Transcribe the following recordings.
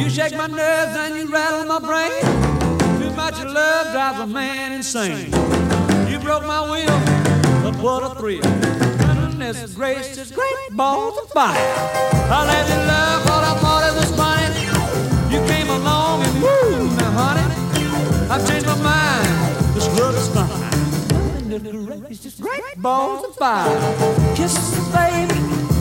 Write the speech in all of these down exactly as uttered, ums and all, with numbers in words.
You shake my nerves and you rattle my brain. Too much love drives a man insane. You broke my will, but what a thrill. Goodness gracious, great balls of fire. I let you love what I thought it was funny. You came along and woo, now honey, I've changed my mind. This love is fine. Goodness gracious, great balls of fire. Kisses, baby.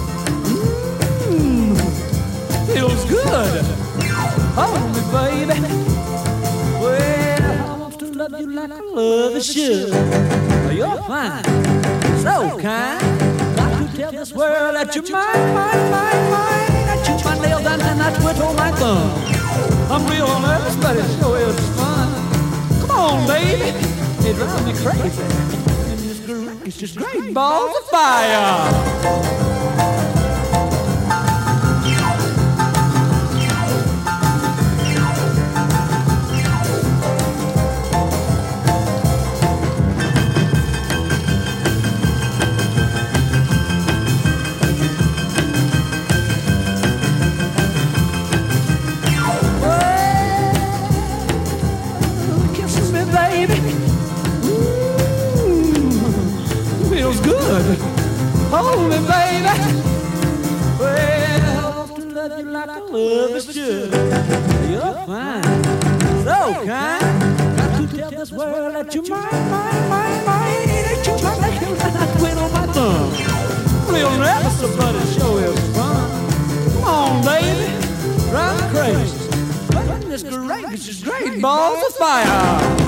Mmm, feels good. Hold me, baby. Well, I want to love you like I love a should. You're fine, so kind. Got to tell this world that you're mine, mine, mine, mine. I chew my nails and then I twiddle my thumb. I'm real nervous, but it sure is fun. Come on, baby, it drives me crazy. And this groove is just great balls of fire. Good. Hold me, baby. Well, I want to love you like I love a should. You're fine, so kind. Got to tell this world that you're mine, mine, mine, mine. That you're my nails and I twiddle my thumb. Real nervous, but it sure is fun. Come on, baby, drive me crazy. Goodness gracious, great balls of fire.